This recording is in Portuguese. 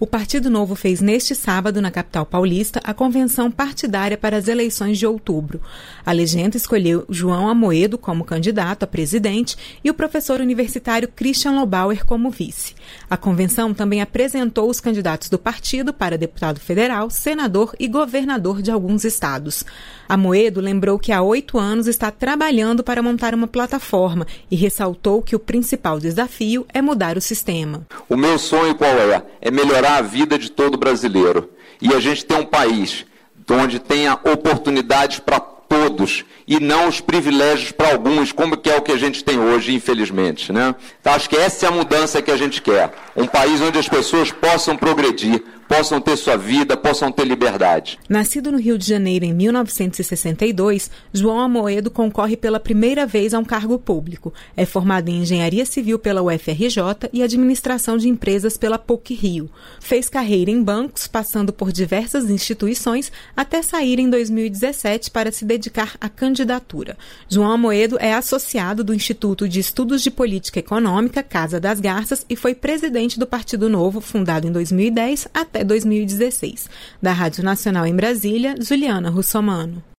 O Partido Novo fez neste sábado, na capital paulista, a convenção partidária para as eleições de outubro. A legenda escolheu João Amoedo como candidato a presidente e o professor universitário Christian Lobauer como vice. A convenção também apresentou os candidatos do partido para deputado federal, senador e governador de alguns estados. Amoedo lembrou que há 8 anos está trabalhando para montar uma plataforma e ressaltou que o principal desafio é mudar o sistema. O meu sonho qual é? É melhorar a vida de todo brasileiro. E a gente tem um país onde tenha oportunidades para todos e não os privilégios para alguns, como que é o que a gente tem hoje, infelizmente, né? Então, acho que essa é a mudança que a gente quer. Um país onde as pessoas possam progredir, possam ter sua vida, possam ter liberdade. Nascido no Rio de Janeiro em 1962, João Amoedo concorre pela primeira vez a um cargo público. É formado em Engenharia Civil pela UFRJ e Administração de Empresas pela PUC-Rio. Fez carreira em bancos, passando por diversas instituições, até sair em 2017 para se dedicar à candidatura. João Amoedo é associado do Instituto de Estudos de Política Econômica, Casa das Garças, e foi presidente do Partido Novo, fundado em 2010 até 2016. Da Rádio Nacional em Brasília, Juliana Russomano.